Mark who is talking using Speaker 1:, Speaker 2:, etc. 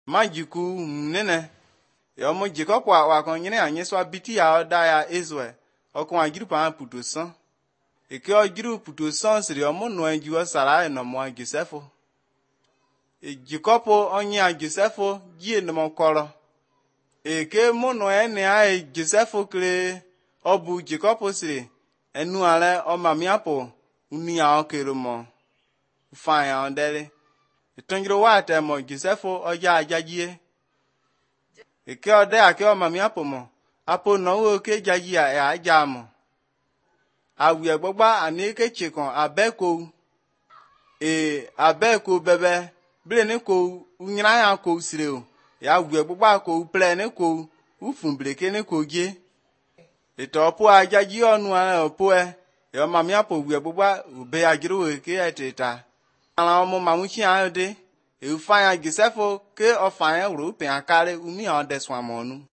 Speaker 1: majiku nene yo mo jiko kwa wa kon nyine anye so biti ya oda ya ezwe okun agiru pa puto san eke ogiru puto san siri omo no anju sara no mo Josefo ejikopo onye Josefo gie no mo koro eke mo no ene a Josefo kre obu jikopo siri enu ale o mamiapo uni ya okero mo fa ya ondele itonjiro wate mo Josefo oja ajajie eke ode ake o mamiapo mo apo no wo ke jaji ya aja mo awie gbogba ani ke chikon abeko abeko bebe ble ne ko unyira ya ko sire o ya wie gbogba ko ple ne ko ufun bleke ne ko je itopo ajaji onu a opo yo mamiapo wie gbogba ube ajiru ke eteta ala omo mamuchi ade e fa ya Josefo ke o fa ya ru pe akare umi o deswa monu